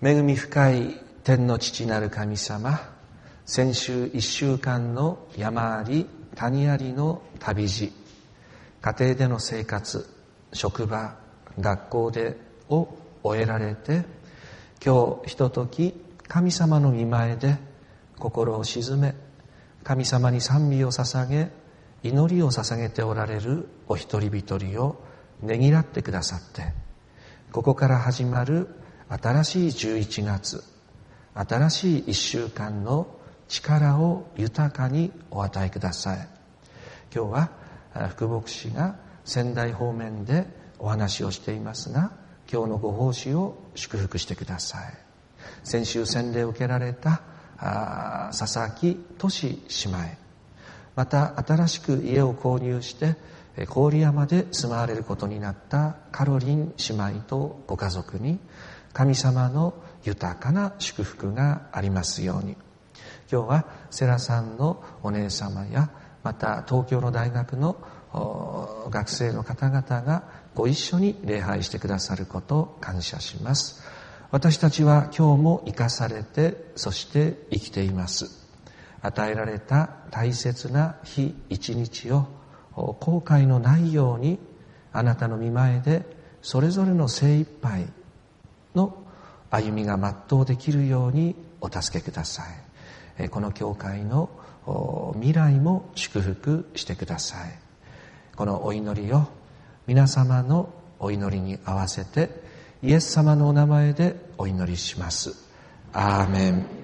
恵み深い天の父なる神様、先週1週間の山あり谷ありの旅路、家庭での生活、職場、学校でを終えられて、今日ひととき神様の御前で心を静め、神様に賛美を捧げ、祈りを捧げておられるお一人一人をねぎらってくださって、ここから始まる新しい11月、新しい1週間の力を豊かにお与えください。今日は福牧師が仙台方面でお話をしていますが、今日のご奉仕を祝福してください。先週洗礼を受けられた佐々木俊姉妹、また新しく家を購入して郡山で住まわれることになったカロリン姉妹とご家族に神様の豊かな祝福がありますように。今日はセラさんのお姉様や、また東京の大学の学生の方々がご一緒に礼拝してくださることを感謝します。私たちは今日も生かされて、そして生きています。与えられた大切な日一日を後悔のないように、あなたの御前でそれぞれの精一杯の歩みが全うできるようにお助けください。この教会の未来も祝福してください。このお祈りを皆様のお祈りに合わせてイエス様のお名前でお祈りします。アーメン。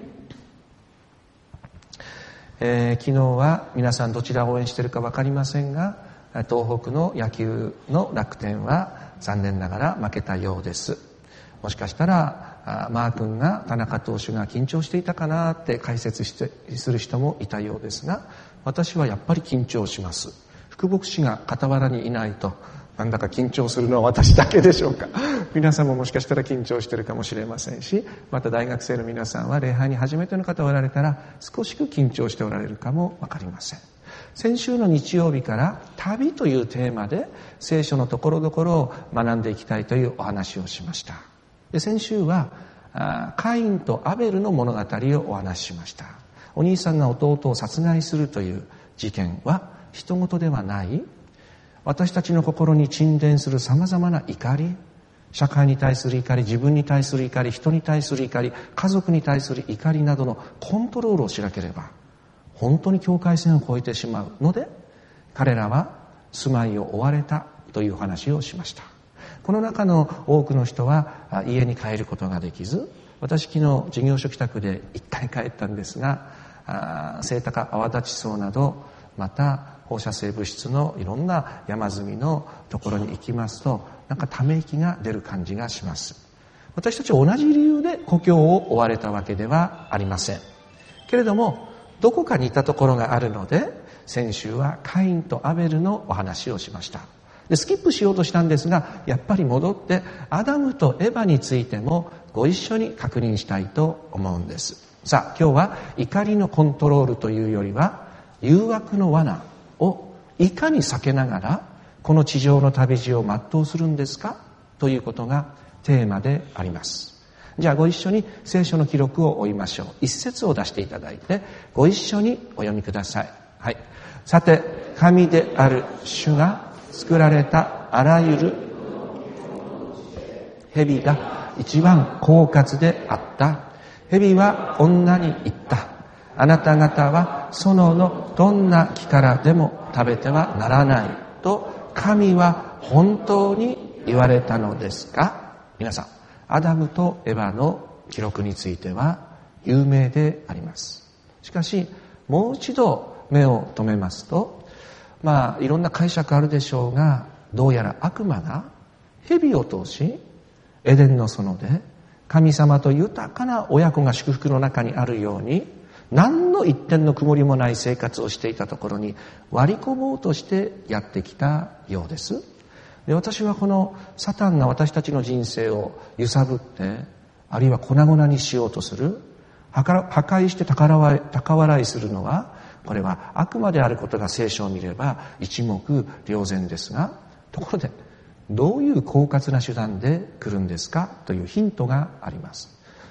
昨日は皆さんどちらを応援しているか分かりませんが、東北の野球の楽天は残念ながら負けたようです。もしかしたらマー君が田中投手が緊張していたかなって解説する人もいたようですが、私はやっぱり緊張します。福牧師が傍らにいないとなんだか緊張するのは私だけでしょうか。皆さんももしかしたら緊張しているかもしれませんし、また大学生の皆さんは礼拝に初めての方がおられたら少し緊張しておられるかもわかりません。先週の日曜日から旅というテーマで聖書のところどころを学んでいきたいというお話をしました。で、先週はカインとアベルの物語をお話ししました。お兄さんが弟を殺害するという事件は人事ではない。私たちの心に沈殿する様々な怒り、社会に対する怒り、自分に対する怒り、人に対する怒り、家族に対する怒りなどのコントロールをしなければ本当に境界線を越えてしまうので、彼らは住まいを追われたという話をしました。この中の多くの人は家に帰ることができず、私昨日事業所帰宅で一回帰ったんですが、セイタカ泡立ち草など、また放射性物質のいろんな山積みのところに行きますと、なんかため息が出る感じがします。私たちは同じ理由で故郷を追われたわけではありませんけれども、どこか似たところがあるので、先週はカインとアベルのお話をしました。で、スキップしようとしたんですが、やっぱり戻ってアダムとエヴァについてもご一緒に確認したいと思うんです。さあ、今日は怒りのコントロールというよりは、誘惑の罠をいかに避けながらこの地上の旅路を全うするんですかということがテーマであります。じゃあご一緒に聖書の記録を追いましょう。一節を出していただいてご一緒にお読みください。はい。さて、神である主が作られたあらゆる蛇が一番狡猾であった。蛇は女に言った。あなた方は園のどんな木からでも食べてはならないと神は本当に言われたのですか。皆さん、アダムとエバの記録については有名であります。しかしもう一度目を留めますと、いろんな解釈あるでしょうが、どうやら悪魔が蛇を通しエデンの園で神様と豊かな親子が祝福の中にあるように、何の一点の曇りもない生活をしていたところに割り込もうとしてやってきたようです。で、私はこのサタンが私たちの人生を揺さぶって、あるいは粉々にしようとする、破壊して高笑いするのは、これは悪魔であることが聖書を見れば一目瞭然ですが、ところでどういう狡猾な手段で来るんですかというヒントがあります。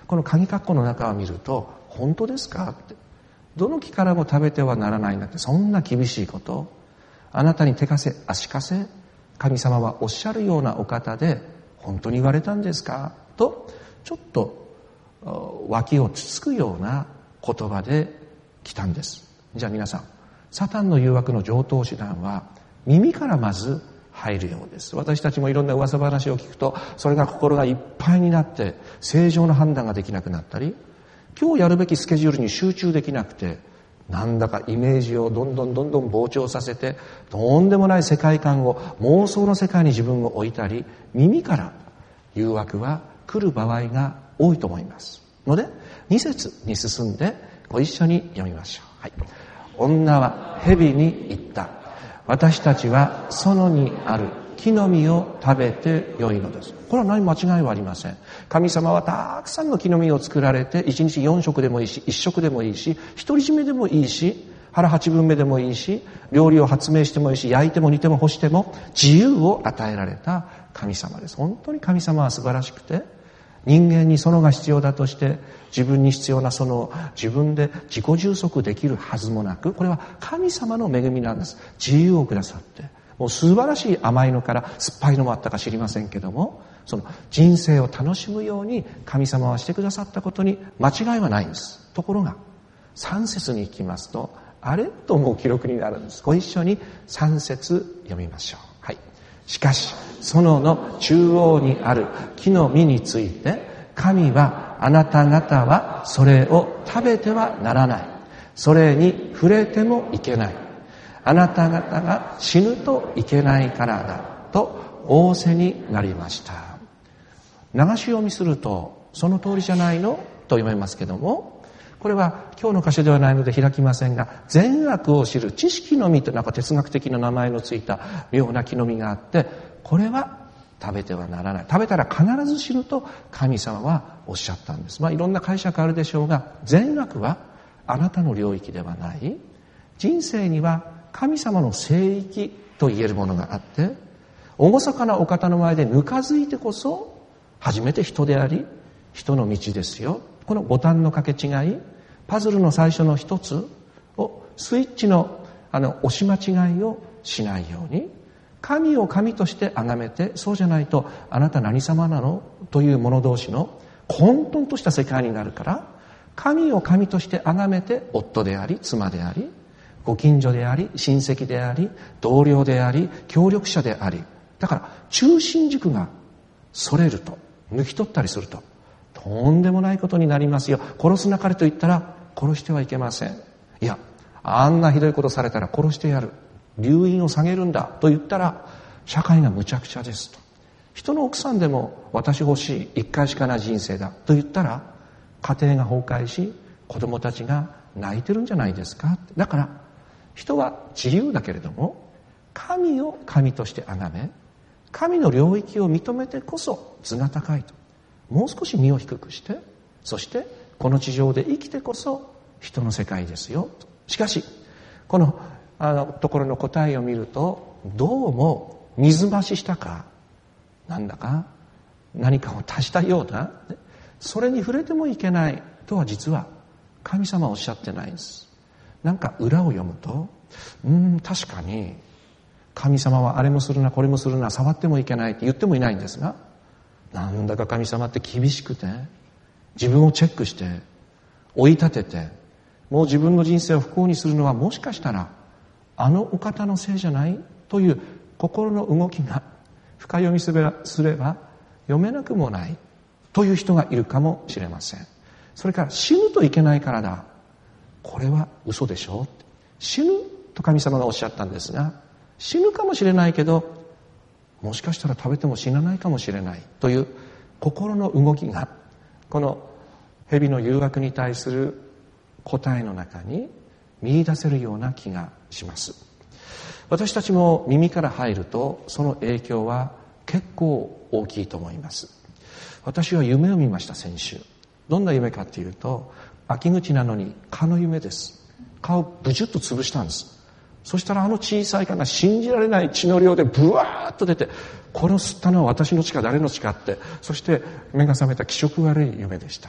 この鍵括弧の中を見ると、本当ですかって、どの木からも食べてはならないなんて、そんな厳しいこと、あなたに手かせ足かせ神様はおっしゃるようなお方で本当に言われたんですかと、ちょっと脇をつつくような言葉で来たんです。じゃあ皆さん、サタンの誘惑の常套手段は耳からまず入るようです。私たちもいろんな噂話を聞くと、それが心がいっぱいになって正常な判断ができなくなったり、今日やるべきスケジュールに集中できなくて、なんだかイメージをどんどん膨張させて、とんでもない世界観を、妄想の世界に自分を置いたり、耳から誘惑は来る場合が多いと思いますので、2節に進んでご一緒に読みましょう。はい。女は蛇に言った。私たちは園にある木の実を食べてよいのです。これは何間違いはありません。神様はたくさんの木の実を作られて、1日4食でもいいし、1食でもいいし、独り占めでもいいし、腹8分目でもいいし、料理を発明してもいいし、焼いても煮ても干しても自由を与えられた神様です。本当に神様は素晴らしくて、人間に園が必要だとして自分に必要な園を自分で自己充足できるはずもなく、これは神様の恵みなんです。自由をくださって、もう素晴らしい甘いのから酸っぱいのもあったか知りませんけども、その人生を楽しむように神様はしてくださったことに間違いはないんです。ところが3節に行きますと、あれと思う記録になるんです。ご一緒に3節読みましょう。はい。しかし園の中央にある木の実について、神はあなた方はそれを食べてはならない、それに触れてもいけない、あなた方が死ぬといけないからだと仰せになりました。流し読みするとその通りじゃないのと読めますけども、これは今日の箇所ではないので開きませんが、善悪を知る知識の実と、なんか哲学的な名前のついた妙な木の実があって、これは食べてはならない、食べたら必ず死ぬと神様はおっしゃったんです。いろんな解釈あるでしょうが、善悪はあなたの領域ではない。人生には神様の聖域と言えるものがあって、厳かなお方の前でぬかづいてこそ初めて人であり人の道ですよ。このボタンの掛け違い、パズルの最初の一つを、スイッチの押し間違いをしないように、神を神として崇めて、そうじゃないとあなた何様なのという者同士の混沌とした世界になるから、神を神として崇めて、夫であり妻でありご近所であり親戚であり同僚であり協力者であり、だから中心軸がそれると、抜き取ったりするととんでもないことになりますよ。殺すなかれと言ったら殺してはいけません。いや、あんなひどいことされたら殺してやる、留飲を下げるんだと言ったら社会がむちゃくちゃですと。人の奥さんでも私欲しい、一回しかない人生だと言ったら家庭が崩壊し、子供たちが泣いてるんじゃないですか。だから人は自由だけれども、神を神として崇め、神の領域を認めてこそ図が高いと。もう少し身を低くして、そしてこの地上で生きてこそ人の世界ですよ。しかしこのところの答えを見ると、どうも水増ししたか、なんだか何かを足したような、それに触れてもいけないとは実は神様はおっしゃってないんです。なんか裏を読むと、確かに神様はあれもするなこれもするな、触ってもいけないって言ってもいないんですが、なんだか神様って厳しくて、自分をチェックして追い立てて、もう自分の人生を不幸にするのはもしかしたらあのお方のせいじゃないという心の動きが深読みすれば読めなくもないという人がいるかもしれません。それから死ぬといけないからだ、これは嘘でしょう。死ぬと神様がおっしゃったんですが、死ぬかもしれないけどもしかしたら食べても死なないかもしれないという心の動きが、この蛇の誘惑に対する答えの中に見出せるような気がします。私たちも耳から入るとその影響は結構大きいと思います。私は夢を見ました、先週。どんな夢かというと、秋口なのに蚊の夢です。蚊をブチュッと潰したんです。そしたら小さい蚊が信じられない血の量でブワーッと出て、これを吸ったのは私の血か誰の血かって、そして目が覚めた気色悪い夢でした。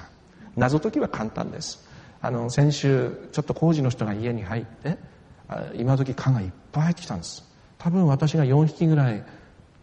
謎解きは簡単です。先週ちょっと工事の人が家に入って今時蚊がいっぱい入ってきたんです。多分私が4匹ぐらい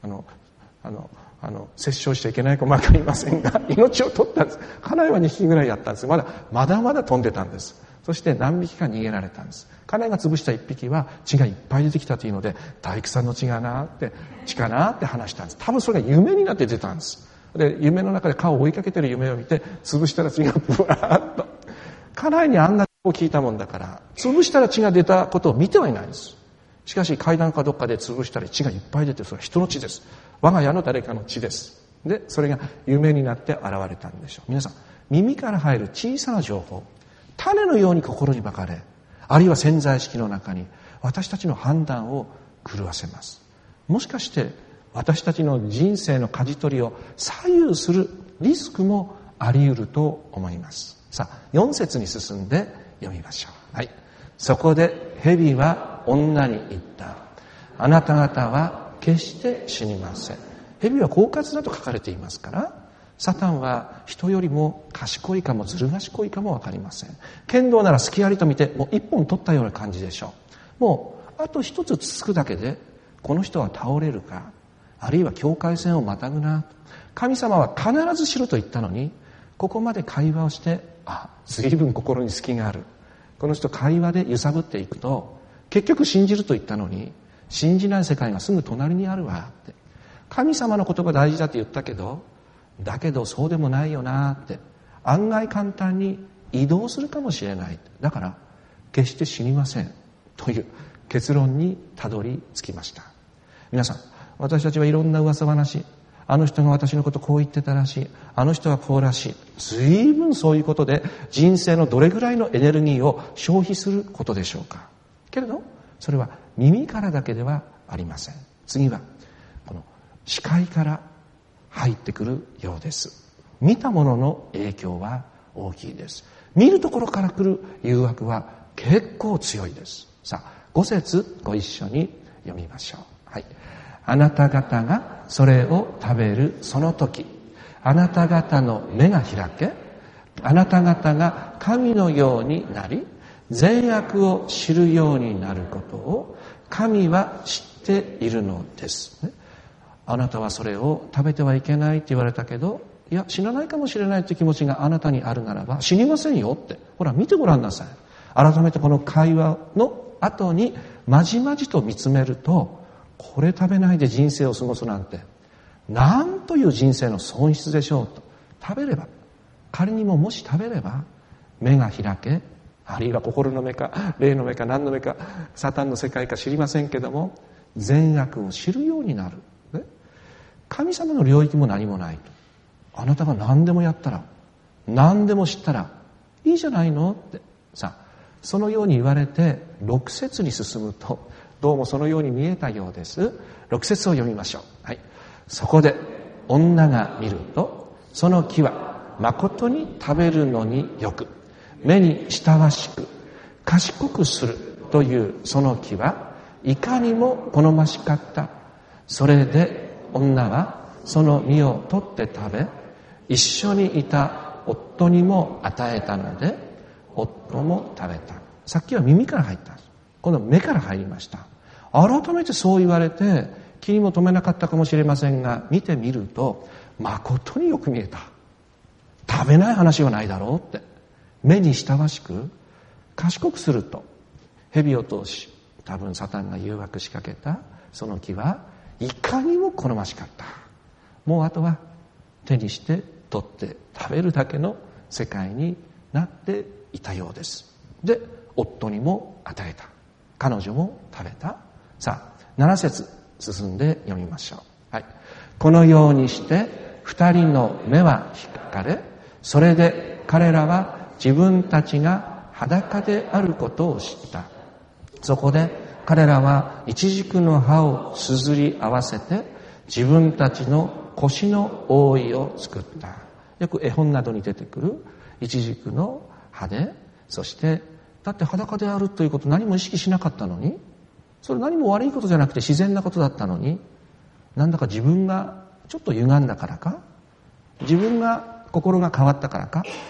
殺傷しちゃいけないかもわかりませんが命を取ったんです。家内は2匹ぐらいやったんです。まだまだ飛んでたんです。そして何匹か逃げられたんです。家内が潰した1匹は血がいっぱい出てきたというので、大工さんの血かなって話したんです。多分それが夢になって出たんです。で、夢の中で蚊を追いかけてる夢を見て、潰したら血がブワーッと。家内にあんなを聞いたもんだから、潰したら血が出たことを見てはいないんです。しかし階段かどっかで潰したら血がいっぱい出て、それは人の血です。我が家の誰かの血です。で、それが夢になって現れたんでしょう。皆さん、耳から入る小さな情報、種のように心にまかれ、あるいは潜在意識の中に私たちの判断を狂わせます。もしかして私たちの人生の舵取りを左右するリスクもあり得ると思います。さあ、4節に進んで読みましょう。はい。そこで蛇は女に言った。あなた方は決して死にません。蛇は狡猾だと書かれていますから、サタンは人よりも賢いかもずる賢いかもわかりません。剣道なら隙ありと見て、もう一本取ったような感じでしょう。もうあと一つつつくだけでこの人は倒れるか、あるいは境界線をまたぐな。神様は必ずしろと言ったのに、ここまで会話をして、随分心に隙がある。この人会話で揺さぶっていくと、結局信じると言ったのに信じない世界がすぐ隣にあるわって。神様の言葉大事だって言ったけど、だけどそうでもないよなって、案外簡単に移動するかもしれない。だから決して死にませんという結論にたどり着きました。皆さん、私たちはいろんな噂話、あの人が私のことこう言ってたらしい、あの人はこうらしい、随分そういうことで人生のどれぐらいのエネルギーを消費することでしょうか。けれどそれは耳からだけではありません。次はこの視界から入ってくるようです。見たものの影響は大きいです。見るところから来る誘惑は結構強いです。さあ、5節ご一緒に読みましょう。はい。あなた方がそれを食べるその時、あなた方の目が開け、あなた方が神のようになり、善悪を知るようになることを神は知っているのです。あなたはそれを食べてはいけないって言われたけど、いや死なないかもしれないという気持ちがあなたにあるならば死にませんよって、ほら見てごらんなさい。改めてこの会話の後にまじまじと見つめると、これ食べないで人生を過ごすなんてなんという人生の損失でしょうと。食べれば、仮にももし食べれば目が開け、あるいは心の目か霊の目か何の目かサタンの世界か知りませんけども、善悪を知るようになる。神様の領域も何もないと。あなたが何でもやったら、何でも知ったらいいじゃないのって。さあ、そのように言われて6節に進むと、どうもそのように見えたようです。6節を読みましょう。はい。そこで女が見ると、その木は誠に食べるのによく、目に親しく賢くするというその木はいかにも好ましかった。それで女はその実を取って食べ、一緒にいた夫にも与えたので、夫も食べた。さっきは耳から入った。今度は目から入りました。改めてそう言われて気にも留めなかったかもしれませんが、見てみると誠によく見えた。食べない話はないだろうって。目に親しく賢くすると、蛇を通し多分サタンが誘惑しかけたその木はいかにも好ましかった。もうあとは手にして取って食べるだけの世界になっていたようです。で、夫にも与えた。彼女も食べた。さあ、7節進んで読みましょう。はい。このようにして二人の目は引かれ、それで彼らは自分たちが裸であることを知った。そこで彼らはイチジクの葉をすずり合わせて自分たちの腰の覆いを作った。よく絵本などに出てくるイチジクの葉で、そしてだって裸であるということ何も意識しなかったのに、それ何も悪いことじゃなくて自然なことだったのに、なんだか自分がちょっと歪んだからか、自分が心が変わったからか、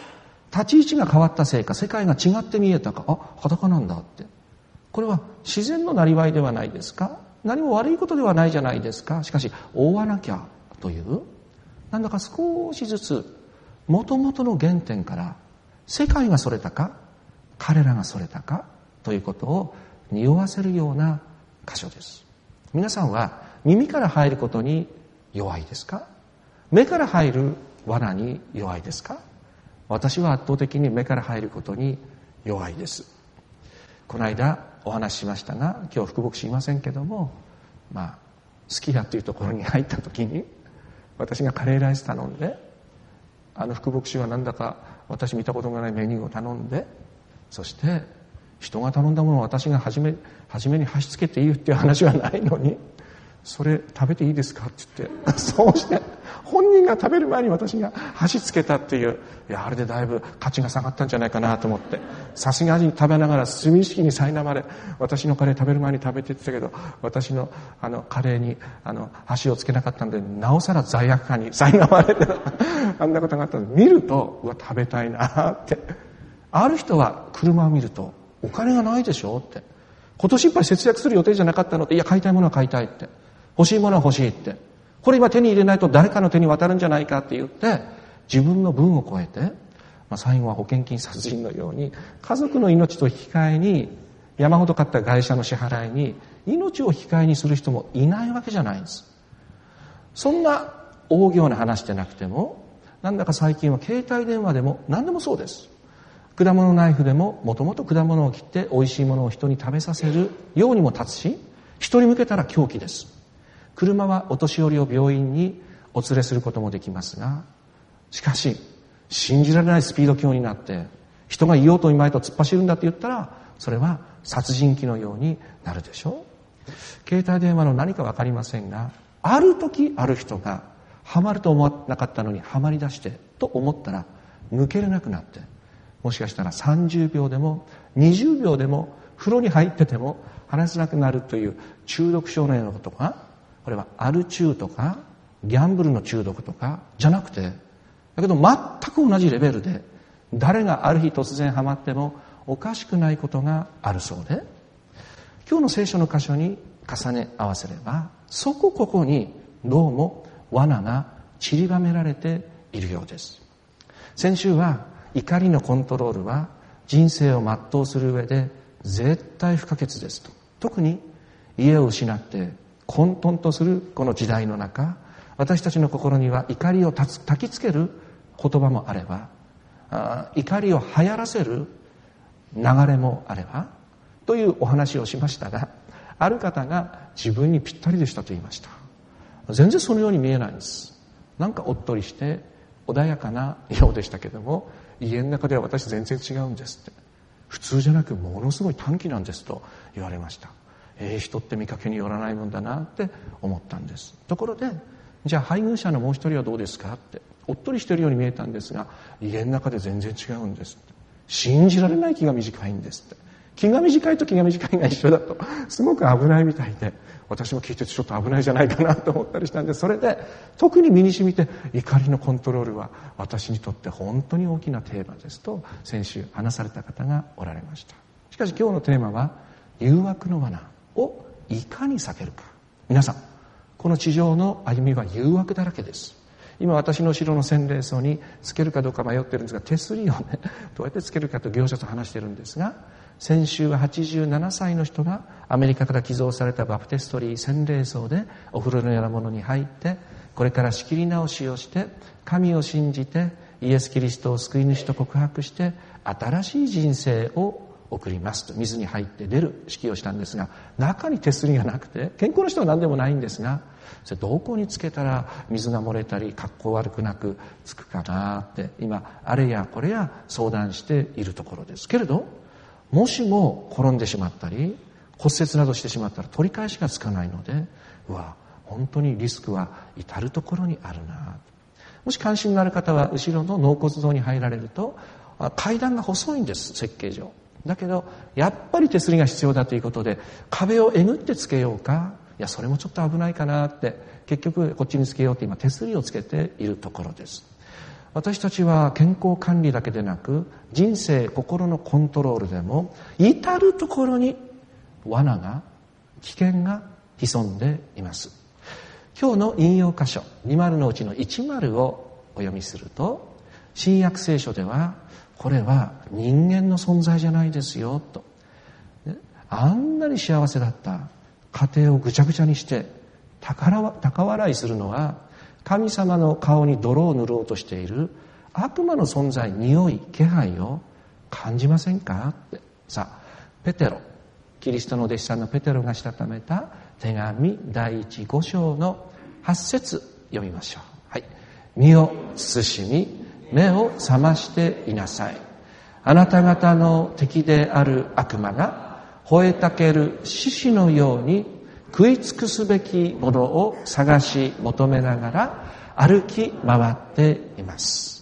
立ち位置が変わったせいか、世界が違って見えたか、裸なんだって。これは自然のなりわいではないですか。何も悪いことではないじゃないですか。しかし覆わなきゃという、なんだか少しずつ元々の原点から世界がそれたか彼らがそれたかということを匂わせるような箇所です。皆さんは耳から入ることに弱いですか？目から入る罠に弱いですか？私は圧倒的に目から入ることに弱いです。この間お話ししましたが、今日福牧師いませんけども、すき家というところに入った時に私がカレーライス頼んで、福牧師はなんだか私見たことがないメニューを頼んで、そして人が頼んだものを私が初めに箸つけていいっていう話はないのに、それ食べていいですかって言って、そうして本人が食べる前に私が箸つけたっていう、あれでだいぶ価値が下がったんじゃないかなと思って、さすがに食べながら罪意識に苛まれ、私のカレー食べる前に食べてって言ったけど、私のカレーに箸をつけなかったんで、なおさら罪悪感に苛まれてあんなことがあったので、見ると食べたいなって。ある人は車を見ると、お金がないでしょって、今年いっぱい節約する予定じゃなかったのって、いや買いたいものは買いたいって、欲しいものは欲しいって、これ今手に入れないと誰かの手に渡るんじゃないかって言って、自分の分を超えて、最後は保険金殺人のように家族の命と引き換えに、山ほど買った外車の支払いに命を引き換えにする人もいないわけじゃないんです。そんな大行な話でなくても、なんだか最近は携帯電話でも何でもそうです。果物ナイフでももともと果物を切って美味しいものを人に食べさせるようにも立つし、人に向けたら凶器です。車はお年寄りを病院にお連れすることもできますが、しかし信じられないスピード強になって人が言おうといまいと突っ走るんだって言ったら、それは殺人鬼のようになるでしょう。携帯電話の何か分かりませんが、ある時ある人がハマると思わなかったのにハマり出してと思ったら抜けれなくなって、もしかしたら30秒でも20秒でも風呂に入ってても話せなくなるという中毒症のようなことが、これはアル中とかギャンブルの中毒とかじゃなくて、だけど全く同じレベルで、誰がある日突然ハマってもおかしくないことがあるそうで、今日の聖書の箇所に重ね合わせれば、そこここにどうも罠が散りばめられているようです。先週は怒りのコントロールは人生を全うする上で絶対不可欠ですと。特に家を失って混沌とするこの時代の中、私たちの心には怒りを焚きつける言葉もあれば、怒りを流行らせる流れもあればというお話をしましたが、ある方が自分にぴったりでしたと言いました。全然そのように見えないんです。なんかおっとりして穏やかなようでしたけども、家の中では私全然違うんですって、普通じゃなくものすごい短気なんですと言われました。人って見かけによらないもんだなって思ったんです。ところで、じゃあ配偶者のもう一人はどうですかって、おっとりしているように見えたんですが、家の中で全然違うんですって、信じられない気が短いんですって。気が短いと気が短いが一緒だとすごく危ないみたいで、私も聞いててちょっと危ないじゃないかなと思ったりしたんです。それで特に身に染みて、怒りのコントロールは私にとって本当に大きなテーマですと先週話された方がおられました。しかし今日のテーマは、誘惑の罠をいかに避けるか。皆さん、この地上の歩みは誘惑だらけです。今私の後ろの洗礼槽につけるかどうか迷ってるんですが、手すりをね、どうやってつけるかと業者と話してるんですが、先週は87歳の人がアメリカから寄贈されたバプテストリー洗礼槽でお風呂のようなものに入って、これから仕切り直しをして神を信じてイエス・キリストを救い主と告白して新しい人生を送りますと水に入って出る式をしたんですが、中に手すりがなくて、健康な人は何でもないんですが、それどこにつけたら水が漏れたり格好悪くなくつくかなって今あれやこれや相談しているところですけれど、もしも転んでしまったり骨折などしてしまったら取り返しがつかないので、本当にリスクは至るところにあるな。もし関心のある方は後ろの納骨堂に入られると、階段が細いんです、設計上。だけどやっぱり手すりが必要だということで、壁をえぐってつけようか、いやそれもちょっと危ないかなって、結局こっちにつけようって今手すりをつけているところです。 私たちは健康管理だけでなく、人生、心のコントロールでも至るところに罠が、危険が潜んでいます。今日の引用箇所20のうちの10をお読みすると、新約聖書ではこれは人間の存在じゃないですよと、あんなに幸せだった家庭をぐちゃぐちゃにして高笑いするのは、神様の顔に泥を塗ろうとしている悪魔の存在、匂い、気配を感じませんかって。さあ、ペテロ、キリストの弟子さんのペテロがしたためた手紙第5章の8節読みましょう。はい。身を慎み、目を覚ましていなさい。あなた方の敵である悪魔が吠えたける獅子のように食い尽くすべきものを探し求めながら歩き回っています。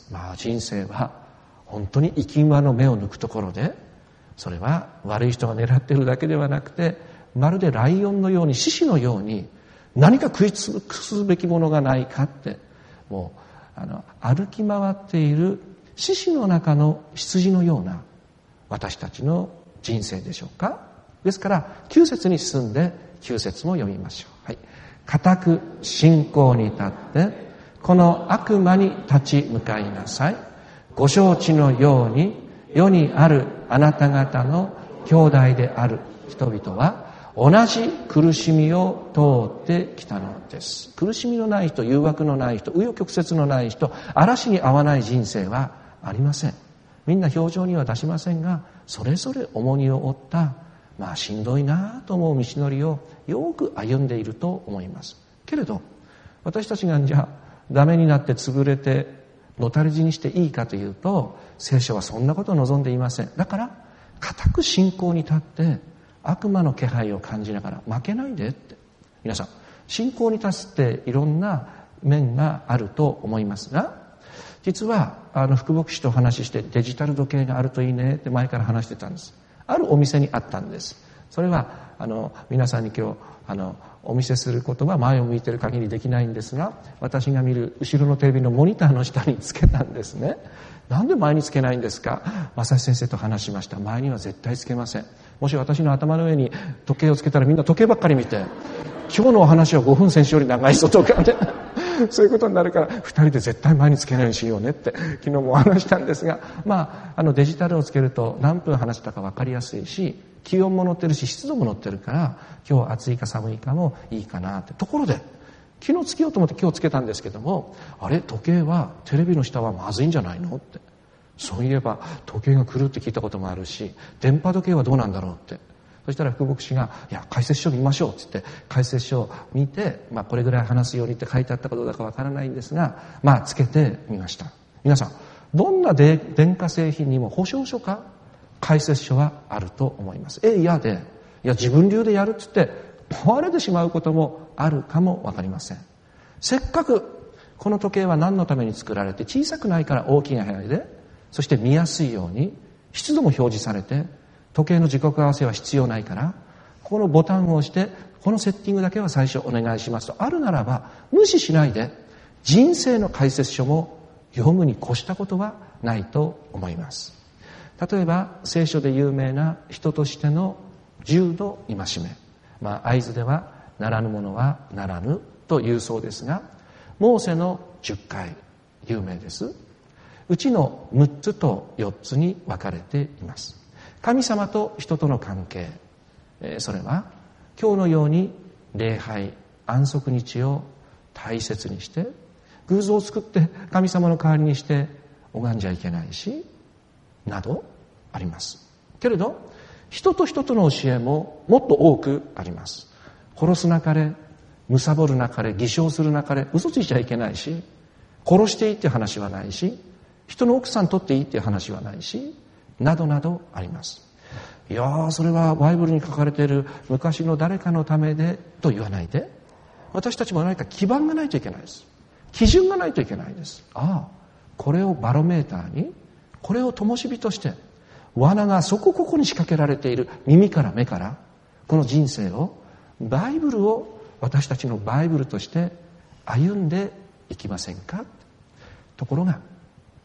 人生は本当に生き馬の目を抜くところで、それは悪い人が狙っているだけではなくて、まるでライオンのように、獅子のように何か食い尽くすべきものがないかって、もう歩き回っている獅子の中の羊のような私たちの人生でしょうか。ですから9節に進んで9節も読みましょう。はい。固く信仰に立ってこの悪魔に立ち向かいなさい。ご承知のように世にあるあなた方の兄弟である人々は同じ苦しみを通ってきたのです。苦しみのない人、誘惑のない人、紆余曲折のない人、嵐に遭わない人生はありません。みんな表情には出しませんが、それぞれ重荷を負ったしんどいなと思う道のりをよく歩んでいると思います。けれど私たちがじゃあダメになって潰れてのたれ死にしていいかというと、聖書はそんなことを望んでいません。だから固く信仰に立って悪魔の気配を感じながら負けないでって。皆さん、信仰に立つっていろんな面があると思いますが、実は福牧師とお話しして、デジタル時計があるといいねって前から話してたんです。あるお店にあったんです。それは皆さんに今日お見せすることは前を向いている限りできないんですが、私が見る後ろのテレビのモニターの下につけたんですね。なんで前につけないんですか。正志先生と話しました。前には絶対つけません。もし私の頭の上に時計をつけたらみんな時計ばっかり見て、今日のお話は5分先週より長いぞとかねそういうことになるから2人で絶対前につけないようにしようねって昨日もお話したんですが、デジタルをつけると何分話したか分かりやすいし、気温も乗ってるし湿度も乗ってるから、今日暑いか寒いかもいいかなって。ところで昨日つけようと思って今日つけたんですけども、あれ、時計はテレビの下はまずいんじゃないのって。そういえば時計が狂うって聞いたこともあるし、電波時計はどうなんだろうって。そしたら福牧師が、いや、解説書見ましょうって言って解説書を見て、これぐらい話すようにって書いてあったかどうだかわからないんですが、つけてみました。皆さん、どんな電化製品にも保証書か解説書はあると思います。嫌で、自分流でやるって言って壊れてしまうこともあるかもわかりません。せっかくこの時計は何のために作られて、小さくないから大きな部屋で、そして見やすいように湿度も表示されて、時計の時刻合わせは必要ないから、このボタンを押してこのセッティングだけは最初お願いしますとあるならば、無視しないで人生の解説書も読むに越したことはないと思います。例えば聖書で有名な人としての10の戒め、会津ではならぬものはならぬというそうですが、モーセの10回有名です。うちの6つと4つに分かれています。神様と人との関係、それは今日のように礼拝、安息日を大切にして、偶像を作って神様の代わりにして拝んじゃいけないし、などあります。けれど人と人との教えももっと多くあります。殺すなかれ、貪るなかれ、偽証するなかれ、嘘ついちゃいけないし、殺していいっていう話はないし、人の奥さん取っていいっていう話はないし、などなどあります。いやそれはバイブルに書かれている昔の誰かのためでと言わないで、私たちも何か基盤がないといけないです。基準がないといけないです。これをバロメーターに、これを灯火として、罠がそこここに仕掛けられている耳から目から、この人生を、バイブルを私たちのバイブルとして歩んでいきませんか。ところが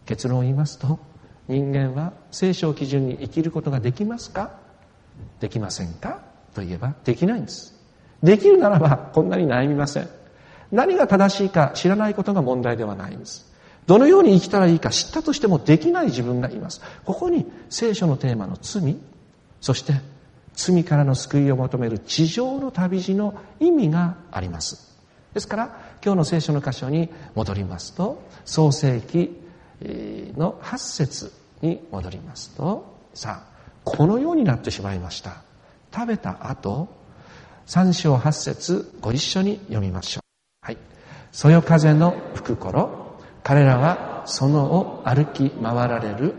結論を言いますと、人間は聖書を基準に生きることができますか、できませんかと言えばできないんです。できるならばこんなに悩みません。何が正しいか知らないことが問題ではないんです。どのように生きたらいいか知ったとしてもできない自分がいます。ここに聖書のテーマの罪、そして罪からの救いを求める地上の旅路の意味があります。ですから今日の聖書の箇所に戻りますと、創世記の8節に戻りますと、さあこのようになってしまいました。食べた後、3章8節ご一緒に読みましょう。はい。そよ風の吹く頃、彼らはそのを歩き回られる。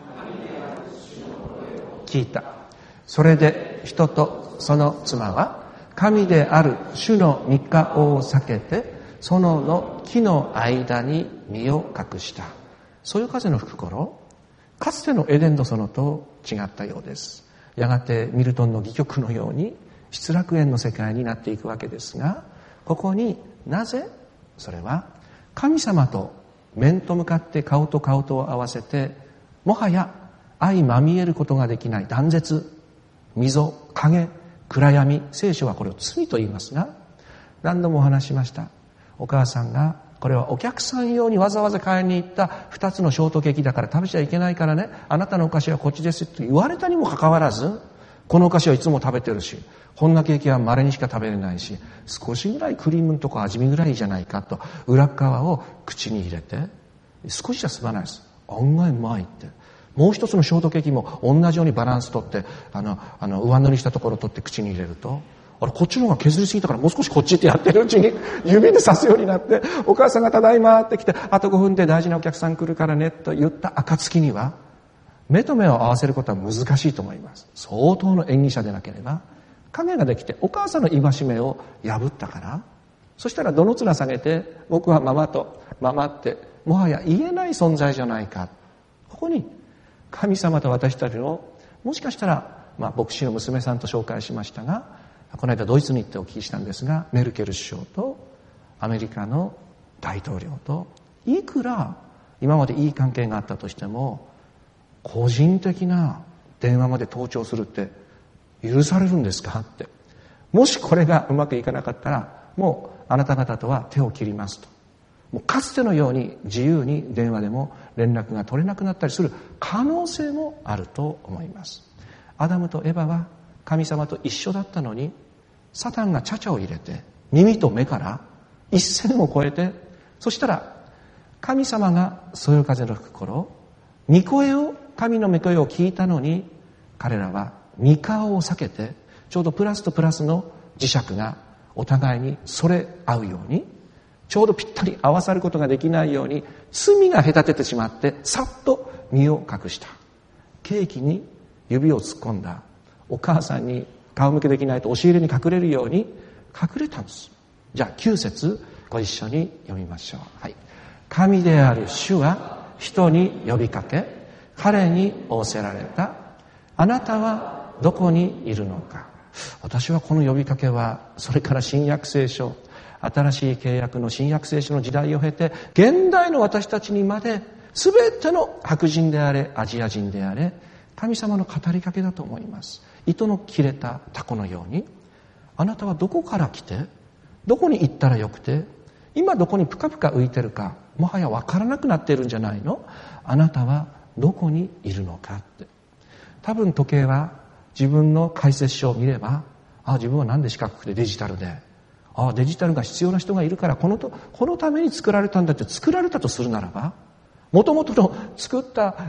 聞いた。それで人とその妻は神である主の御顔を避けて、その木の間に身を隠した。そよ風の吹く頃、かつてのエデンの園と違ったようです。やがてミルトンの戯曲のように失楽園の世界になっていくわけですが、ここになぜ、それは神様と面と向かって顔と顔とを合わせて、もはや相まみえることができない断絶、溝、影、暗闇、聖書はこれを罪と言いますが、何度もお話しました。お母さんがこれはお客さん用にわざわざ買いに行った2つのショートケーキだから食べちゃいけないからね、あなたのお菓子はこっちですと言われたにもかかわらず、このお菓子はいつも食べてるし、こんなケーキは稀にしか食べれないし、少しぐらいクリームとか味見ぐらいじゃないかと裏側を口に入れて、少しじゃ済まないです。案外うまいって。もう一つのショートケーキも同じようにバランス取って上塗りしたところを取って口に入れると、あれこっちの方が削りすぎたからもう少しこっちってやってるうちに指で刺すようになって、お母さんがただいまって来て、あと5分で大事なお客さん来るからねと言った暁には、目と目を合わせることは難しいと思います。相当の演技者でなければ。影ができてお母さんの戒めを破ったから、そしたらどの面下げて、僕はママとママってもはや言えない存在じゃないか。ここに神様と私たちの、もしかしたら、牧師の娘さんと紹介しましたが、この間ドイツに行ってお聞きしたんですが、メルケル首相とアメリカの大統領といくら今までいい関係があったとしても、個人的な電話まで盗聴するって許されるんですかって。もしこれがうまくいかなかったら、もうあなた方とは手を切りますと。もうかつてのように自由に電話でも連絡が取れなくなったりする可能性もあると思います。アダムとエバは神様と一緒だったのに、サタンがチャチャを入れて耳と目から一線を越えて、そしたら神様がそよ風の吹く頃、御声を、神の御声を聞いたのに、彼らは御顔を避けて、ちょうどプラスとプラスの磁石がお互いにそれ合うように、ちょうどぴったり合わさることができないように、罪が隔ててしまってさっと身を隠した。ケーキに指を突っ込んだお母さんに顔向けできないと押し入れに隠れるように隠れたんです。じゃあ9節ご一緒に読みましょう。はい。神である主は人に呼びかけ、彼に仰せられた。あなたはどこにいるのか。私はこの呼びかけは、それから新約聖書、新しい契約の新約聖書の時代を経て、現代の私たちにまで、すべての白人であれ、アジア人であれ、神様の語りかけだと思います。糸の切れたタコのように、あなたはどこから来て、どこに行ったらよくて、今どこにぷかぷか浮いてるか、もはや分からなくなっているんじゃないの？あなたはどこにいるのかって。多分時計は自分の解説書を見れば、自分はなんで四角くてデジタルで、デジタルが必要な人がいるからこのために作られたんだって、作られたとするならば、もともとの作った、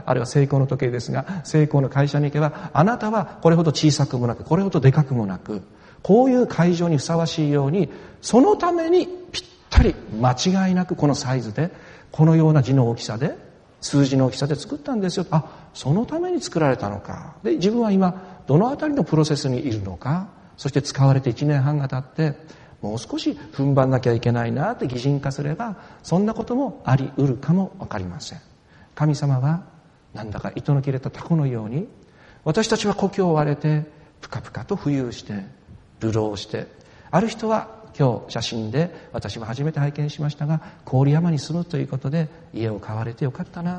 あれはセイコーの時計ですが、セイコーの会社に行けば、あなたはこれほど小さくもなく、これほどでかくもなく、こういう会場にふさわしいように、そのためにぴったり間違いなくこのサイズで、このような字の大きさで、数字の大きさで作ったんですよ。そのために作られたのか。で、自分は今どのあたりのプロセスにいるのか、そして使われて1年半が経ってもう少し踏ん張んなきゃいけないなって擬人化すれば、そんなこともあり得るかもわかりません。神様はなんだか糸の切れたタコのように、私たちは故郷を追われてぷかぷかと浮遊して流浪して、ある人は今日写真で私も初めて拝見しましたが、郡山に住むということで家を買われてよかったなと。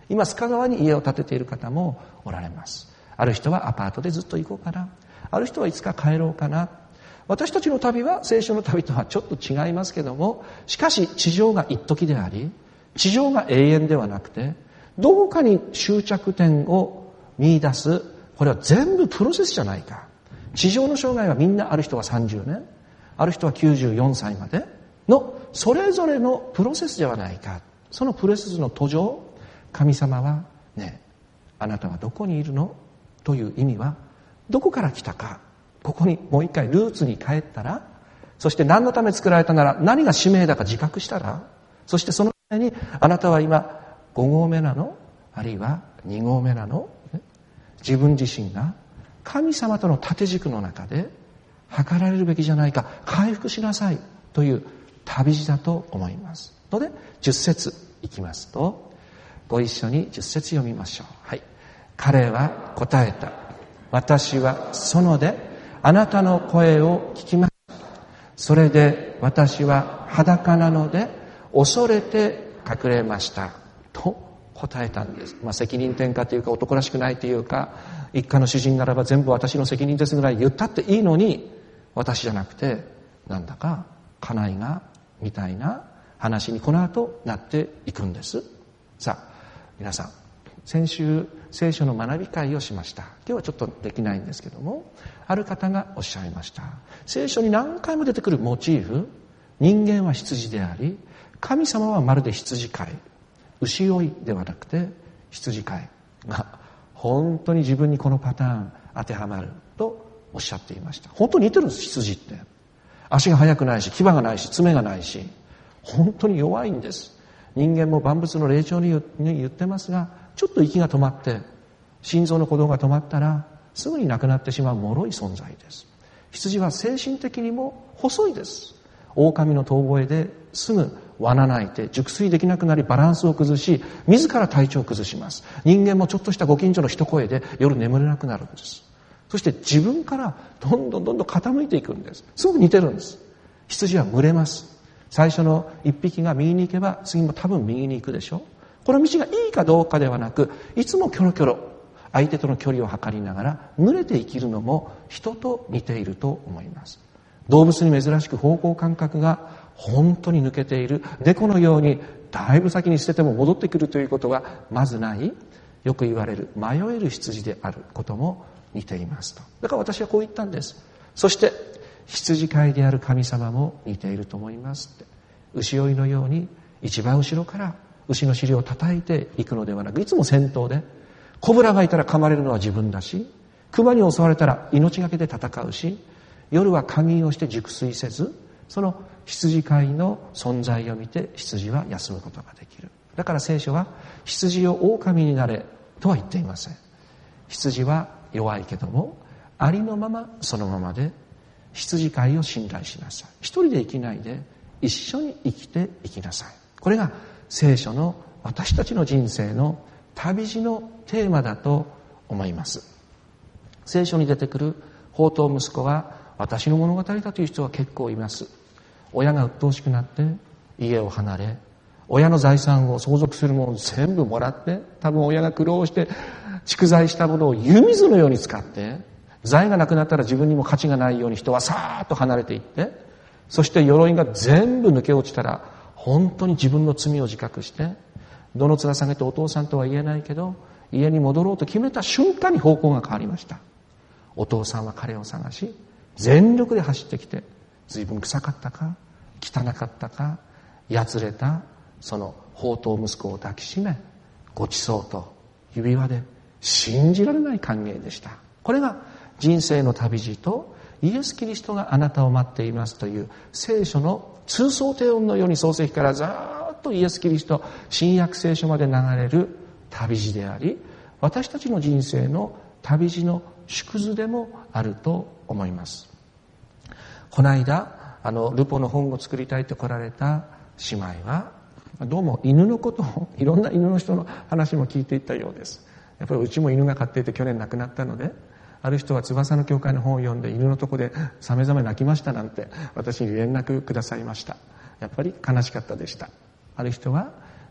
今須賀川に家を建てている方もおられます。ある人はアパートでずっと行こうかな、ある人はいつか帰ろうかな。私たちの旅は聖書の旅とはちょっと違いますけども、しかし地上が一時であり、地上が永遠ではなくて、どこかに終着点を見出す、これは全部プロセスじゃないか。地上の生涯はみんな、ある人は30年、ある人は94歳までのそれぞれのプロセスではないか。そのプロセスの途上、神様はね、あなたはどこにいるのという意味は、どこから来たか、ここにもう一回ルーツに帰ったら、そして何のため作られたなら、何が使命だか自覚したら、そしてそのためにあなたは今5合目なの、あるいは2合目なの、自分自身が神様との縦軸の中で測られるべきじゃないか、回復しなさいという旅路だと思いますので、10節いきますと、ご一緒に10節読みましょう。はい。彼は答えた。私は園であなたの声を聞きました。それで私は裸なので恐れて隠れましたと答えたんです。責任転嫁というか、男らしくないというか、一家の主人ならば全部私の責任ですぐらい言ったっていいのに、私じゃなくてなんだか家内がみたいな話にこの後なっていくんです。さあ皆さん、先週聖書の学び会をしました。今日はちょっとできないんですけども、ある方がおっしゃいました。聖書に何回も出てくるモチーフ、人間は羊であり、神様はまるで羊飼い、牛追いではなくて羊飼いが本当に自分にこのパターン当てはまるとおっしゃっていました。本当に似てるんです。羊って足が速くないし、牙がないし、爪がないし、本当に弱いんです。人間も万物の霊長に言ってますが、ちょっと息が止まって心臓の鼓動が止まったらすぐに亡くなってしまう脆い存在です。羊は精神的にも細いです。狼の遠吠えですぐ罠鳴いて熟睡できなくなり、バランスを崩し自ら体調を崩します。人間もちょっとしたご近所の一声で夜眠れなくなるんです。そして自分からどんどん傾いていくんです。すごく似てるんです。羊は群れます。最初の一匹が右に行けば次も多分右に行くでしょ。この道がいいかどうかではなく、いつもキョロキョロ相手との距離を測りながら群れて生きるのも人と似ていると思います。動物に珍しく方向感覚が本当に抜けている、猫のようにだいぶ先に捨てても戻ってくるということはまずない、よく言われる迷える羊であることも似ていますと。だから私はこう言ったんです。そして羊飼いである神様も似ていると思いますって。牛追いのように一番後ろから牛の尻を叩いていくのではなく、いつも先頭で、コブラがいたら噛まれるのは自分だし、熊に襲われたら命がけで戦うし、夜は仮眠をして熟睡せず、その羊飼いの存在を見て羊は休むことができる。だから聖書は羊を狼になれとは言っていません。羊は弱いけどもありのままそのままで、羊飼いを信頼しなさい。一人で生きないで一緒に生きていきなさい。これが聖書の私たちの人生の旅路のテーマだと思います。聖書に出てくる放蕩息子は私の物語だという人は結構います。親が鬱陶しくなって家を離れ、親の財産を相続するものを全部もらって、多分親が苦労して蓄財したものを湯水のように使って、財がなくなったら自分にも価値がないように人はさーっと離れていって、そして鎧が全部抜け落ちたら本当に自分の罪を自覚して、どの面下げてお父さんとは言えないけど家に戻ろうと決めた瞬間に方向が変わりました。お父さんは彼を探し全力で走ってきて、随分臭かったか汚かったかやつれたその放蕩息子を抱きしめ、ごちそうと指輪で信じられない歓迎でした。これが人生の旅路とイエス・キリストがあなたを待っていますという聖書の通奏低音のように創世記からずっとイエス・キリスト新約聖書まで流れる旅路であり、私たちの人生の旅路の縮図でもあると思います。この間ルポの本を作りたいと来られた姉妹はどうも犬のことを、いろんな犬の人の話も聞いていったようです。やっぱりうちも犬が飼っていて去年亡くなったので、ある人は翼の教会の本を読んで犬のとこでさめざめ泣きましたなんて私に連絡くださいました。やっぱり悲しかったでした。ある人は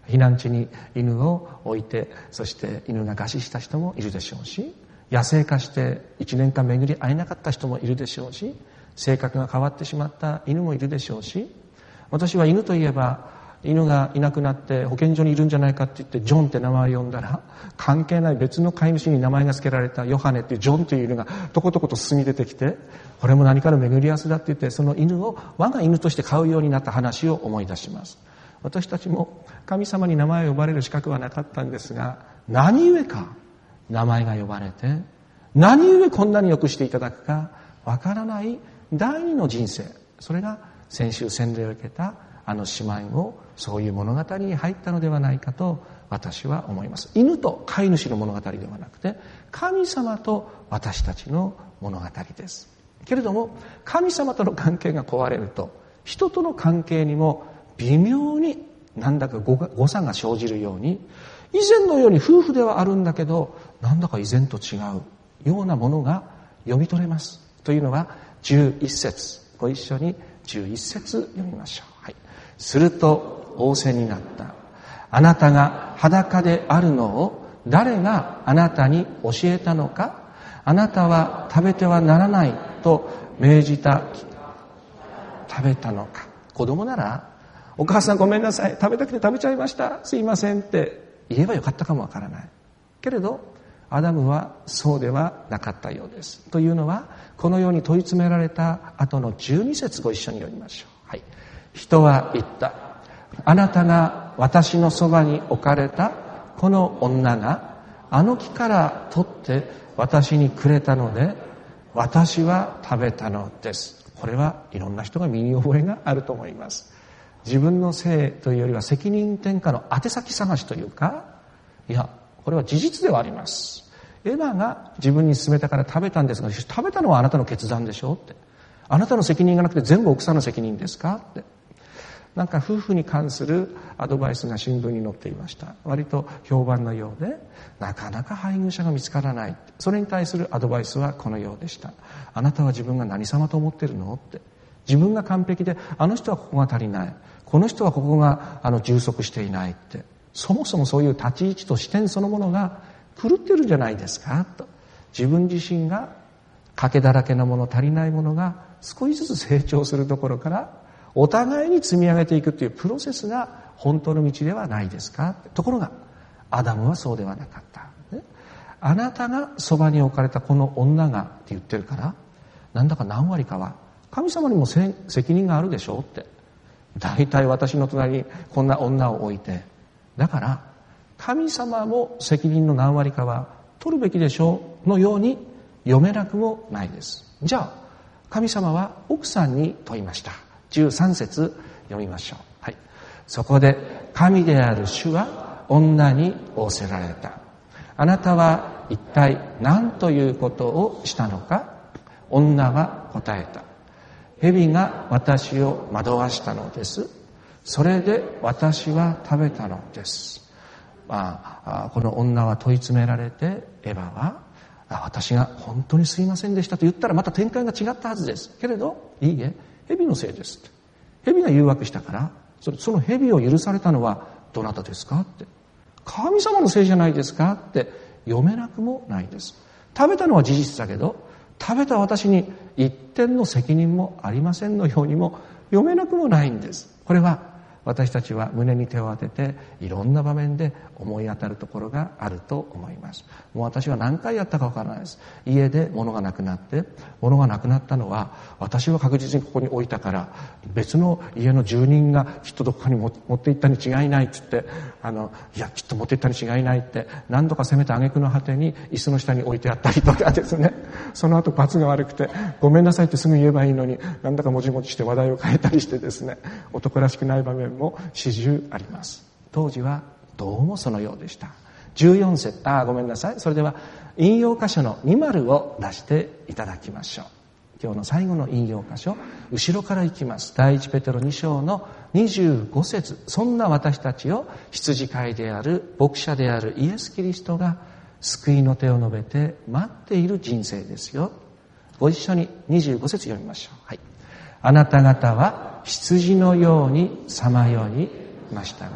避難地に犬を置いて、そして犬が餓死した人もいるでしょうし、野生化して1年間巡り会えなかった人もいるでしょうし、性格が変わってしまった犬もいるでしょうし、私は犬といえば、犬がいなくなって保健所にいるんじゃないかって言ってジョンって名前を呼んだら、関係ない別の飼い主に名前が付けられたヨハネっていうジョンという犬がとことこと進み出てきて、これも何かの巡り合わせだって言って、その犬を我が犬として飼うようになった話を思い出します。私たちも神様に名前を呼ばれる資格はなかったんですが、何故か名前が呼ばれて、何故こんなによくしていただくかわからない第二の人生、それが先週洗礼を受けたあの姉妹もそういう物語に入ったのではないかと私は思います。犬と飼い主の物語ではなくて、神様と私たちの物語です。けれども神様との関係が壊れると、人との関係にも微妙になんだか誤差が生じるように、以前のように夫婦ではあるんだけど、なんだか以前と違うようなものが読み取れます。というのは11節、ご一緒に11節読みましょう。はい。すると仰せになった。あなたが裸であるのを誰があなたに教えたのか。あなたは食べてはならないと命じた。食べたのか。子供なら、お母さんごめんなさい、食べたくて食べちゃいました、すいませんって言えばよかったかもわからない。けれどアダムはそうではなかったようです。というのは、このように問い詰められた後の12節ご一緒に読みましょう。はい。人は言った。あなたが私のそばに置かれたこの女があの木から取って私にくれたので、私は食べたのです。これはいろんな人が身に覚えがあると思います。自分のせいというよりは責任転嫁の宛先探しというか、いや、これは事実ではあります。エヴァが自分に勧めたから食べたんですが、食べたのはあなたの決断でしょって。あなたの責任がなくて全部奥さんの責任ですかって。なんか夫婦に関するアドバイスが新聞に載っていました。割と評判のようで、なかなか配偶者が見つからない。それに対するアドバイスはこのようでした。あなたは自分が何様と思ってるのって。自分が完璧で、あの人はここが足りない。この人はここが充足していないって。そもそもそういう立ち位置と視点そのものが狂ってるんじゃないですかと。自分自身が欠けだらけなもの、足りないものが少しずつ成長するところからお互いに積み上げていくというプロセスが本当の道ではないですか。ところがアダムはそうではなかった。あなたがそばに置かれたこの女がって言ってるから、なんだか何割かは神様にも責任があるでしょうって。大体私の隣にこんな女を置いて、だから神様も責任の何割かは取るべきでしょうのように読めなくもないです。じゃあ神様は奥さんに問いました。13節読みましょう。はい。そこで神である主は女に仰せられた。あなたは一体何ということをしたのか。女は答えた。蛇が私を惑わしたのです。それで私は食べたのです。この女は問い詰められて、エヴァは私が本当にすいませんでしたと言ったらまた展開が違ったはずです。けれど、いいえ、蛇のせいですって。蛇が誘惑したから、その蛇を許されたのはどなたですかって。神様のせいじゃないですかって読めなくもないです。食べたのは事実だけど、食べた私に一点の責任もありませんのようにも読めなくもないんです。これは私たちは胸に手を当てていろんな場面で思い当たるところがあると思います。もう私は何回やったかわからないです。家で物がなくなって、物がなくなったのは私は確実にここに置いたから別の家の住人がきっとどこかに持って行ったに違いないって言って、いやきっと持って行ったに違いないって何度か責めた挙句の果てに椅子の下に置いてあったりとかですね、その後罰が悪くてごめんなさいってすぐ言えばいいのになんだかもじもじして話題を変えたりしてですね、男らしくない場面も始終あります。当時はどうもそのようでした。14節、ごめんなさい。それでは引用箇所の20を出していただきましょう。今日の最後の引用箇所、後ろからいきます。第一ペテロ2章の25節。そんな私たちを羊飼いである牧者であるイエス・キリストが救いの手を述べて待っている人生ですよ。ご一緒に25節読みましょう。はい。あなた方は羊のようにさまよいましたが、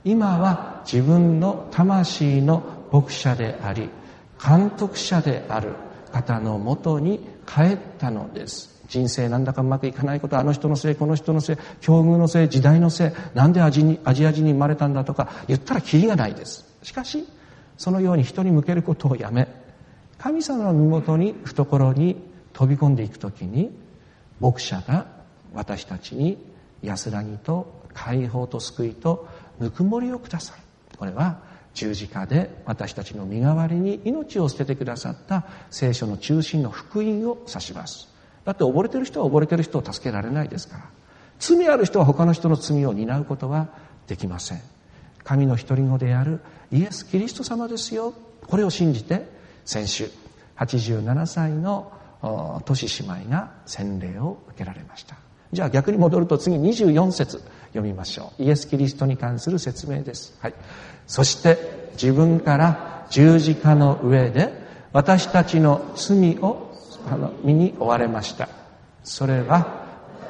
今は自分の魂の牧者であり監督者である方のもとに帰ったのです。人生なんだかうまくいかないこと、あの人のせい、この人のせい、境遇のせい、時代のせい、なんでアジア人に生まれたんだとか言ったらキリがないです。しかしそのように人に向けることをやめ、神様の身元に懐に飛び込んでいくときに、牧者が私たちに安らぎと解放と救いとぬくもりをくださる。これは十字架で私たちの身代わりに命を捨ててくださった聖書の中心の福音を指します。だって溺れてる人は溺れてる人を助けられないですから。罪ある人は他の人の罪を担うことはできません。神の一人子であるイエス・キリスト様ですよ。これを信じて先週87歳のトシ姉妹が洗礼を受けられました。じゃあ逆に戻ると次24節読みましょう。イエス・キリストに関する説明です。はい。そして自分から十字架の上で私たちの罪を身に負われました。それは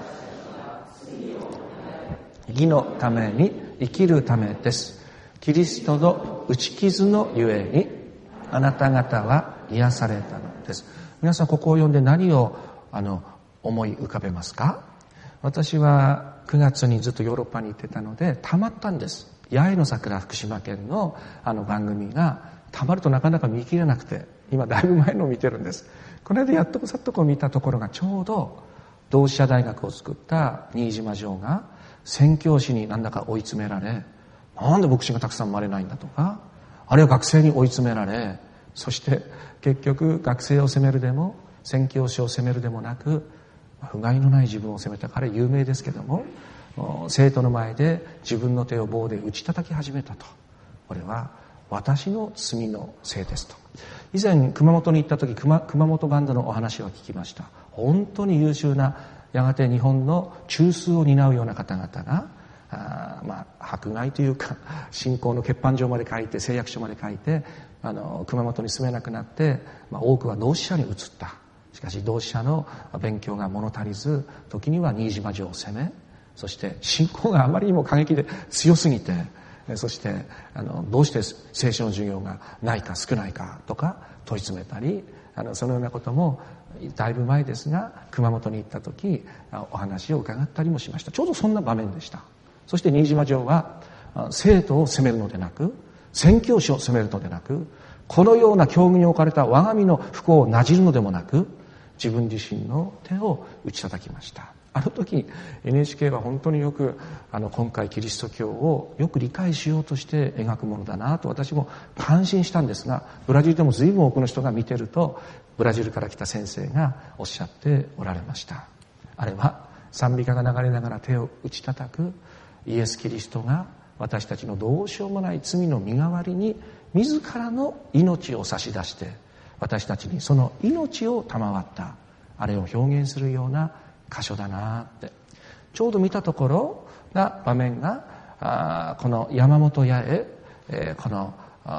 義のために生きるためです。キリストの打ち傷のゆえにあなた方は癒されたのです。皆さんここを読んで何を思い浮かべますか？私は9月にずっとヨーロッパに行ってたのでたまったんです。八重の桜福島県の番組がたまるとなかなか見切れなくて、今だいぶ前のを見てるんです。これでやっとさっとこう見たところが、ちょうど同志社大学を作った新島城が宣教師になんだか追い詰められ、なんで牧師がたくさん生まれないんだとか、あるいは学生に追い詰められ、そして結局学生を責めるでも宣教師を責めるでもなく、不甲斐のない自分を責めた彼有名ですけども、生徒の前で自分の手を棒で打ち叩き始めたと。これは私の罪のせいですと。以前熊本に行った時、熊本バンドのお話を聞きました。本当に優秀な、やがて日本の中枢を担うような方々が迫害というか信仰の欠板状まで書いて、誓約書まで書いて熊本に住めなくなって、多くは同志社に移った。しかし同志社の勉強が物足りず、時には新島城を攻め、そして信仰があまりにも過激で強すぎて、そしてどうして聖書の授業がないか少ないかとか問い詰めたり、そのようなこともだいぶ前ですが熊本に行った時お話を伺ったりもしました。ちょうどそんな場面でした。そして新島城は生徒を責めるのでなく、宣教師を責めるのでなく、このような境遇に置かれた我が身の不幸をなじるのでもなく、自分自身の手を打ち叩きました。あの時 NHK は本当によく今回キリスト教をよく理解しようとして描くものだなと私も感心したんですが、ブラジルでも随分多くの人が見てると、ブラジルから来た先生がおっしゃっておられました。あれは賛美歌が流れながら手を打ち叩くイエス・キリストが私たちのどうしようもない罪の身代わりに自らの命を差し出して私たちにその命を賜った、あれを表現するような箇所だなって、ちょうど見たところが場面がこの山本八重、この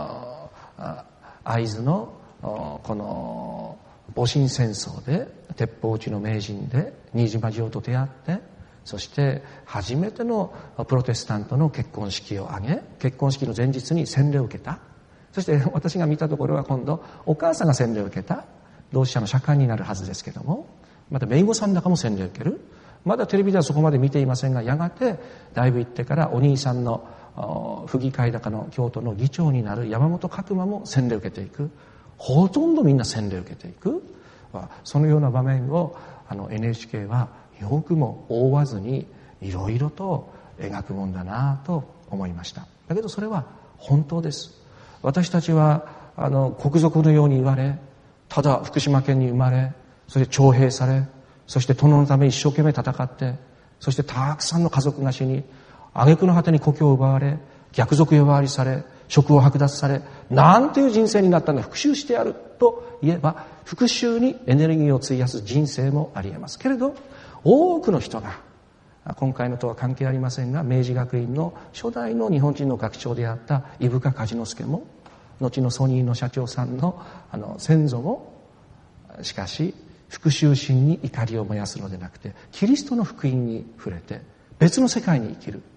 会津のこの戊辰戦争で鉄砲撃ちの名人で新島城と出会って、そして初めてのプロテスタントの結婚式を挙げ、結婚式の前日に洗礼を受けた。そして私が見たところは今度お母さんが洗礼を受けた。同志社の社会になるはずですけども、また姪御さんなんかも洗礼を受ける。まだテレビではそこまで見ていませんが、やがてだいぶ行ってからお兄さんの府議会高の京都の議長になる山本角馬も洗礼を受けていく。ほとんどみんな洗礼を受けていく。そのような場面をNHK はよくも覆わずにいろいろと描くもんだなと思いました。だけどそれは本当です。私たちは国賊のように言われ、ただ福島県に生まれ、そして徴兵され、そして殿のため一生懸命戦って、そしてたくさんの家族が死に、挙句の果てに故郷を奪われ、逆賊呼ばわりされ、職を剥奪され、なんていう人生になったんだ、復讐してやると言えば、復讐にエネルギーを費やす人生もあり得ますけれど、多くの人が、今回のとは関係ありませんが、明治学院の初代の日本人の学長であった伊深梶之助も、後のソニーの社長さんの先祖も、しかし復讐心に怒りを燃やすのでなくて、キリストの福音に触れて別の世界に生きる。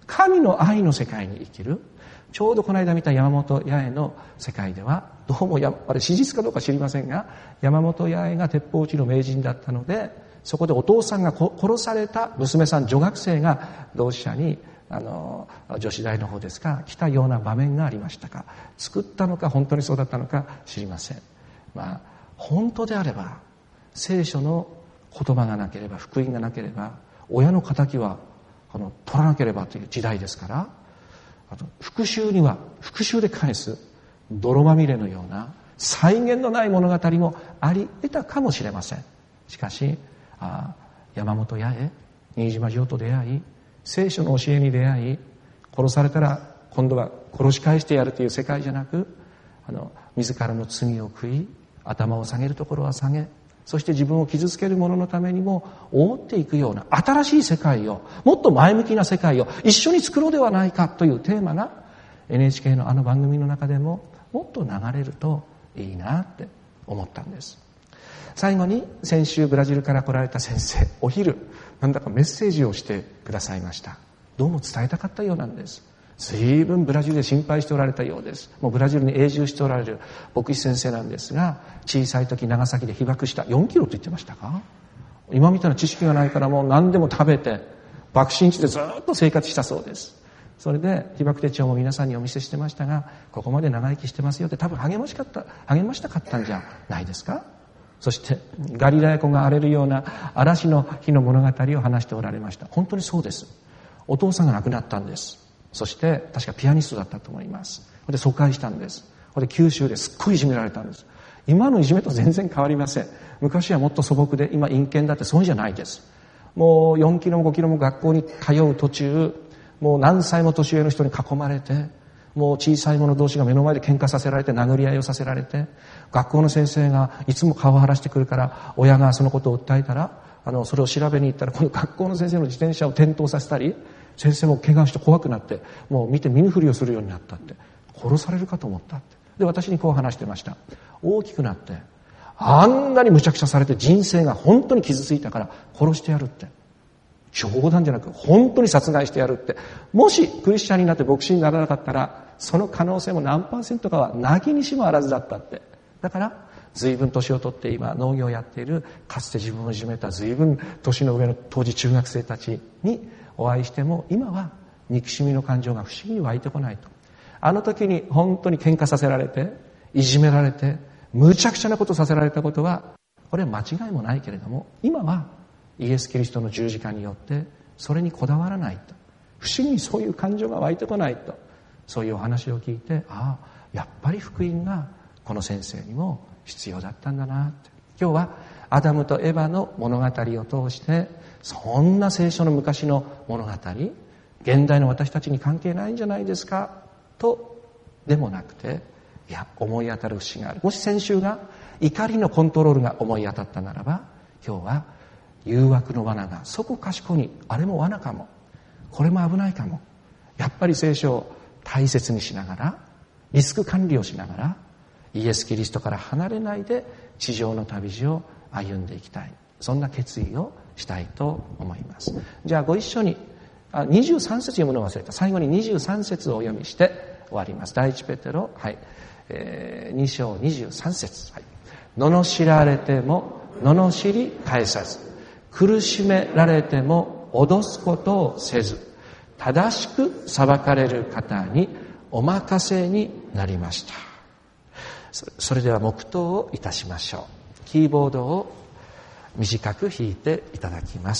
神の愛の世界に生きる。ちょうどこの間見た山本八重の世界では、どうもあれ史実かどうか知りませんが、山本八重が鉄砲撃ちの名人だったので、そこでお父さんが殺された娘さん、女学生が同志社に女子大の方ですか来たような場面がありましたか。作ったのか本当にそうだったのか知りません。本当であれば聖書の言葉がなければ、福音がなければ、親の仇は取らなければという時代ですから、復讐には復讐で返す泥まみれのような際限のない物語もあり得たかもしれません。しかし山本八重、新島城と出会い、聖書の教えに出会い、殺されたら今度は殺し返してやるという世界じゃなく、自らの罪を悔い、頭を下げるところは下げ、そして自分を傷つける者のためにも覆っていくような新しい世界を、もっと前向きな世界を一緒に作ろうではないかというテーマが NHK の番組の中でももっと流れるといいなって思ったんです。最後に先週ブラジルから来られた先生、お昼なんだかメッセージをしてくださいました。どうも伝えたかったようなんです。随分ブラジルで心配しておられたようです。もうブラジルに永住しておられる牧師先生なんですが、小さい時長崎で被爆した4キロと言ってましたか。今みたいな知識がないからもう何でも食べて爆心地でずっと生活したそうです。それで被爆手帳も皆さんにお見せしてましたが、ここまで長生きしてますよって多分励ましたかったんじゃないですか。そしてガリラヤ湖が荒れるような嵐の日の物語を話しておられました。本当にそうです。お父さんが亡くなったんです。そして確かピアニストだったと思います。で疎開したんです。で九州ですっごいいじめられたんです。今のいじめと全然変わりません。昔はもっと素朴で、今陰険だってそうじゃないです。もう4キロも5キロも学校に通う途中、もう何歳も年上の人に囲まれて、もう小さい者同士が目の前で喧嘩させられて、殴り合いをさせられて、学校の先生がいつも顔を腫らしてくるから、親がそのことを訴えたら、それを調べに行ったら、この学校の先生の自転車を転倒させたり、先生も怪我して怖くなって、もう見て見ぬふりをするようになったって、殺されるかと思ったって。で、私にこう話してました。大きくなって、あんなに無茶苦茶されて人生が本当に傷ついたから殺してやるって。冗談じゃなく本当に殺害してやるって。もしクリスチャンになって牧師にならなかったら、その可能性も何%かはなきにしもあらずだったって。だから随分年を取って今農業をやっている、かつて自分をいじめた随分年の上の当時中学生たちにお会いしても、今は憎しみの感情が不思議に湧いてこないと。あの時に本当に喧嘩させられて、いじめられて、むちゃくちゃなことさせられたことは、これは間違いもないけれども、今はイエス・キリストの十字架によってそれにこだわらないと。不思議にそういう感情が湧いてこないと。そういうお話を聞いて、ああ、やっぱり福音がこの先生にも必要だったんだなって。今日はアダムとエバの物語を通して、そんな聖書の昔の物語、現代の私たちに関係ないんじゃないですかとでもなくて、いや、思い当たる節がある。もし先週が怒りのコントロールが思い当たったならば、今日は誘惑の罠がそこかしこに、あれも罠かも、これも危ないかも、やっぱり聖書を大切にしながら、リスク管理をしながら、イエス・キリストから離れないで地上の旅路を歩んでいきたい、そんな決意をしたいと思います。じゃあご一緒に23節読むのを忘れた。最後に23節をお読みして終わります。第一ペテロ、2章23節、罵られても罵り返さず、苦しめられても脅すことをせず、正しく裁かれる方にお任せになりました。それでは黙祷をいたしましょう。キーボードを短く弾いていただきます。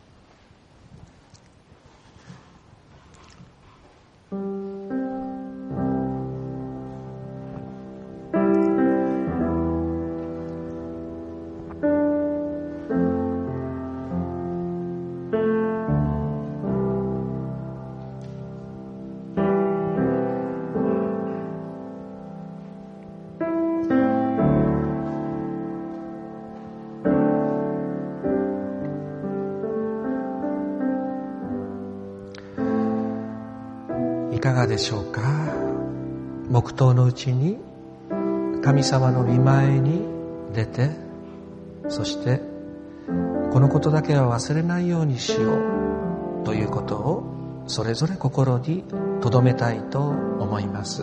いかがでしょうか。黙祷のうちに神様の御前に出て、そしてこのことだけは忘れないようにしようということをそれぞれ心に留めたいと思います。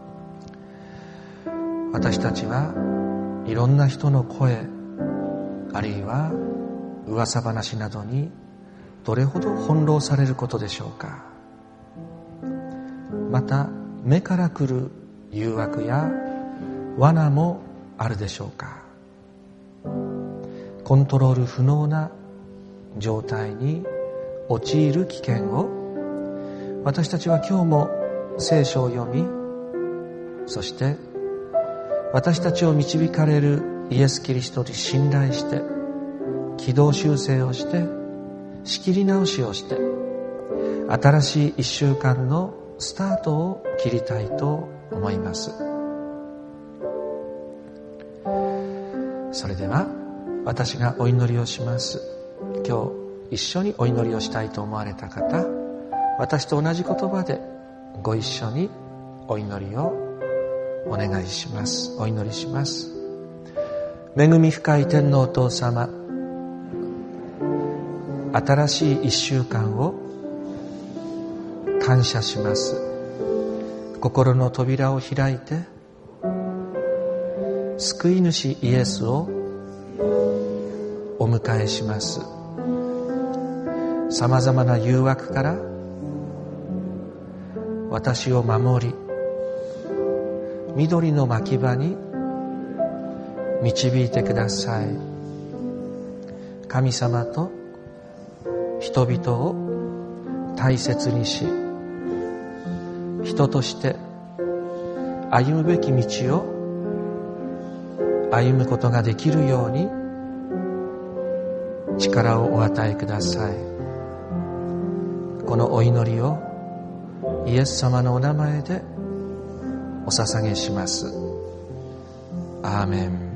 私たちはいろんな人の声、あるいは噂話などにどれほど翻弄されることでしょうか。また目から来る誘惑や罠もあるでしょうか。コントロール不能な状態に陥る危険を私たちは今日も聖書を読み、そして私たちを導かれるイエス・キリストに信頼して軌道修正をして仕切り直しをして新しい1週間のスタートを切りたいと思います。それでは私がお祈りをします。今日一緒にお祈りをしたいと思われた方、私と同じ言葉でご一緒にお祈りをお願いします。お祈りします。恵み深い天のお父様、新しい1週間を感謝します。心の扉を開いて救い主イエスをお迎えします。さまざまな誘惑から私を守り、緑の牧場に導いてください。神様と人々を大切にし、人として歩むべき道を歩むことができるように力をお与えください。このお祈りをイエス様のお名前でお捧げします。アーメン。